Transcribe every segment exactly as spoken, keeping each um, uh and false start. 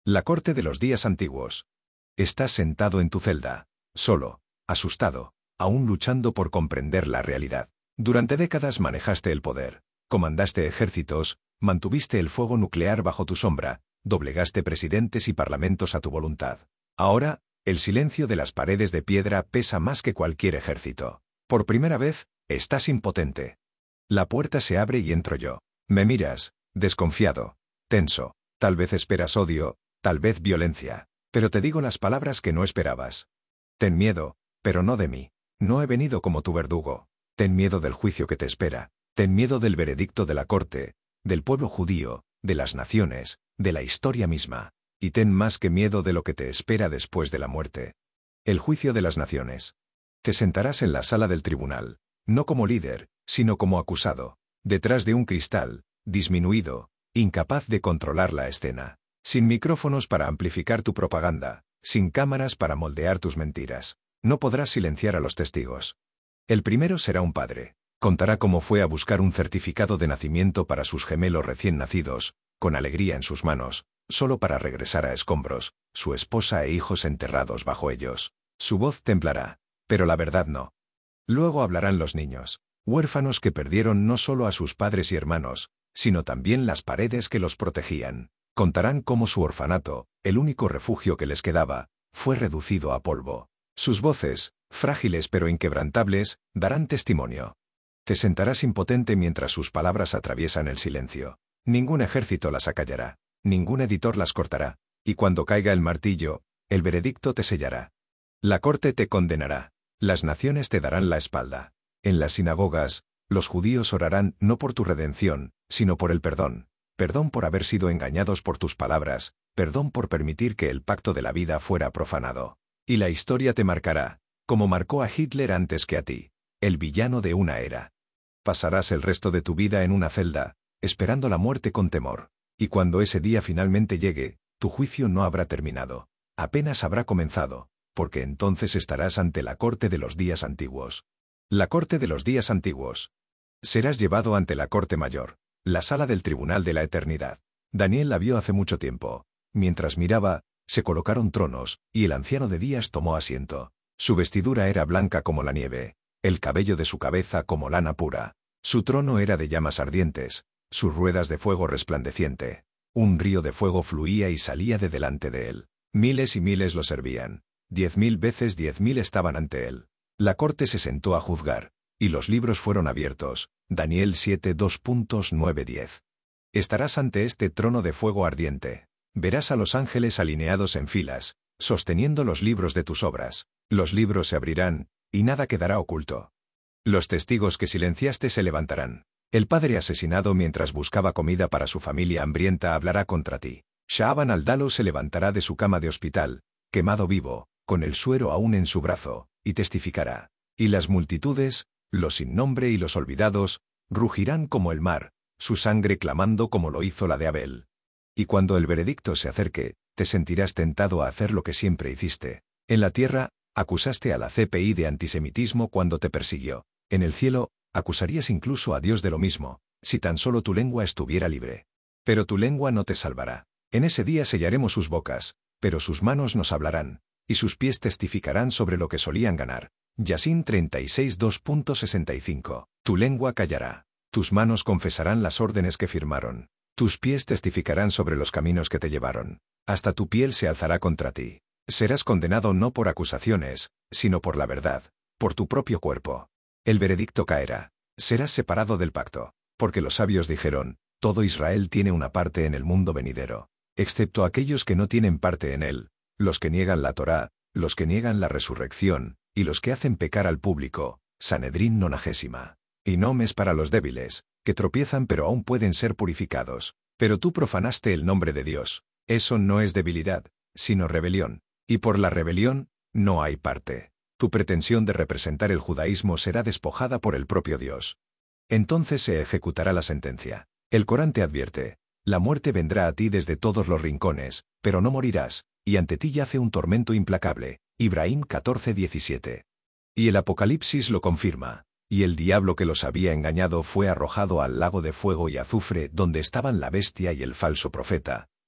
La corte de los días antiguos. Estás sentado en tu celda, solo, asustado, aún luchando por comprender la realidad. Durante décadas manejaste el poder, comandaste ejércitos, mantuviste el fuego nuclear bajo tu sombra, doblegaste presidentes y parlamentos a tu voluntad. Ahora, el silencio de las paredes de piedra pesa más que cualquier ejército. Por primera vez, estás impotente. La puerta se abre y entro yo. Me miras, desconfiado, tenso. Tal vez esperas odio, tal vez violencia. Pero te digo las palabras que no esperabas. Ten miedo, pero no de mí. No he venido como tu verdugo. Ten miedo del juicio que te espera. Ten miedo del veredicto de la corte, del pueblo judío, de las naciones, de la historia misma. Y ten más que miedo de lo que te espera después de la muerte. El juicio de las naciones. Te sentarás en la sala del tribunal, no como líder, sino como acusado, detrás de un cristal, disminuido, incapaz de controlar la escena, sin micrófonos para amplificar tu propaganda, sin cámaras para moldear tus mentiras. No podrás silenciar a los testigos. El primero será un padre. Contará cómo fue a buscar un certificado de nacimiento para sus gemelos recién nacidos, con alegría en sus manos, solo para regresar a escombros, su esposa e hijos enterrados bajo ellos. Su voz temblará, pero la verdad no. Luego hablarán los niños, huérfanos que perdieron no solo a sus padres y hermanos, sino también las paredes que los protegían. Contarán cómo su orfanato, el único refugio que les quedaba, fue reducido a polvo. Sus voces, frágiles pero inquebrantables, darán testimonio. Te sentarás impotente mientras sus palabras atraviesan el silencio. Ningún ejército las acallará, ningún editor las cortará, y cuando caiga el martillo, el veredicto te sellará. La corte te condenará, las naciones te darán la espalda. En las sinagogas, los judíos orarán no por tu redención, sino por el perdón. Perdón por haber sido engañados por tus palabras, perdón por permitir que el pacto de la vida fuera profanado. Y la historia te marcará, como marcó a Hitler antes que a ti, el villano de una era. Pasarás el resto de tu vida en una celda, esperando la muerte con temor. Y cuando ese día finalmente llegue, tu juicio no habrá terminado. Apenas habrá comenzado, porque entonces estarás ante la corte de los días antiguos. La corte de los días antiguos. Serás llevado ante la corte mayor, la sala del tribunal de la eternidad. Daniel la vio hace mucho tiempo. Mientras miraba, se colocaron tronos, y el anciano de días tomó asiento. Su vestidura era blanca como la nieve, el cabello de su cabeza como lana pura. Su trono era de llamas ardientes, sus ruedas de fuego resplandeciente. Un río de fuego fluía y salía de delante de él. Miles y miles lo servían. Diez mil veces diez mil estaban ante él. La corte se sentó a juzgar, y los libros fueron abiertos. Daniel siete dos nueve diez. Estarás ante este trono de fuego ardiente. Verás a los ángeles alineados en filas, sosteniendo los libros de tus obras. Los libros se abrirán, y nada quedará oculto. Los testigos que silenciaste se levantarán. El padre asesinado mientras buscaba comida para su familia hambrienta hablará contra ti. Shaaban al-Dalo se levantará de su cama de hospital, quemado vivo, con el suero aún en su brazo, y testificará. Y las multitudes, los sin nombre y los olvidados, rugirán como el mar, su sangre clamando como lo hizo la de Abel. Y cuando el veredicto se acerque, te sentirás tentado a hacer lo que siempre hiciste. En la tierra, acusaste a la C P I de antisemitismo cuando te persiguió. En el cielo, acusarías incluso a Dios de lo mismo, si tan solo tu lengua estuviera libre. Pero tu lengua no te salvará. En ese día sellaremos sus bocas, pero sus manos nos hablarán, y sus pies testificarán sobre lo que solían ganar. Yasin treinta y seis dos sesenta y cinco. Tu lengua callará. Tus manos confesarán las órdenes que firmaron. Tus pies testificarán sobre los caminos que te llevaron. Hasta tu piel se alzará contra ti. Serás condenado no por acusaciones, sino por la verdad, por tu propio cuerpo. El veredicto caerá. Serás separado del pacto, porque los sabios dijeron, todo Israel tiene una parte en el mundo venidero, excepto aquellos que no tienen parte en él, los que niegan la Torá, los que niegan la resurrección, y los que hacen pecar al público. Sanedrín nonagésima. Y nom es para los débiles, que tropiezan pero aún pueden ser purificados. Pero tú profanaste el nombre de Dios. Eso no es debilidad, sino rebelión. Y por la rebelión, no hay parte. Tu pretensión de representar el judaísmo será despojada por el propio Dios. Entonces se ejecutará la sentencia. El Corán te advierte, la muerte vendrá a ti desde todos los rincones, pero no morirás, y ante ti yace un tormento implacable. Ibrahim catorce diecisiete. Y el Apocalipsis lo confirma. Y el diablo que los había engañado fue arrojado al lago de fuego y azufre donde estaban la bestia y el falso profeta.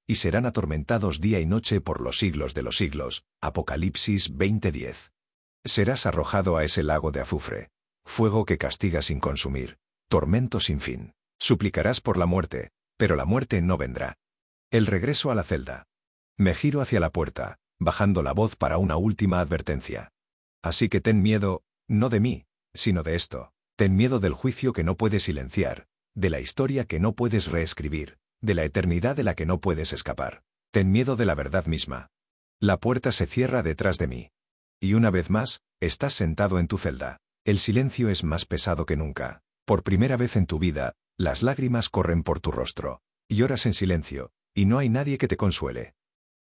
y serán atormentados día y noche por los siglos de los siglos. Apocalipsis veinte diez. Serás arrojado a ese lago de azufre, fuego que castiga sin consumir, tormento sin fin. Suplicarás por la muerte, pero la muerte no vendrá. El regreso a la celda. Me giro hacia la puerta, bajando la voz para una última advertencia. Así que ten miedo, no de mí, sino de esto. Ten miedo del juicio que no puedes silenciar, de la historia que no puedes reescribir, de la eternidad de la que no puedes escapar. Ten miedo de la verdad misma. La puerta se cierra detrás de mí. Y una vez más, estás sentado en tu celda. El silencio es más pesado que nunca. Por primera vez en tu vida, las lágrimas corren por tu rostro. Lloras en silencio, y no hay nadie que te consuele.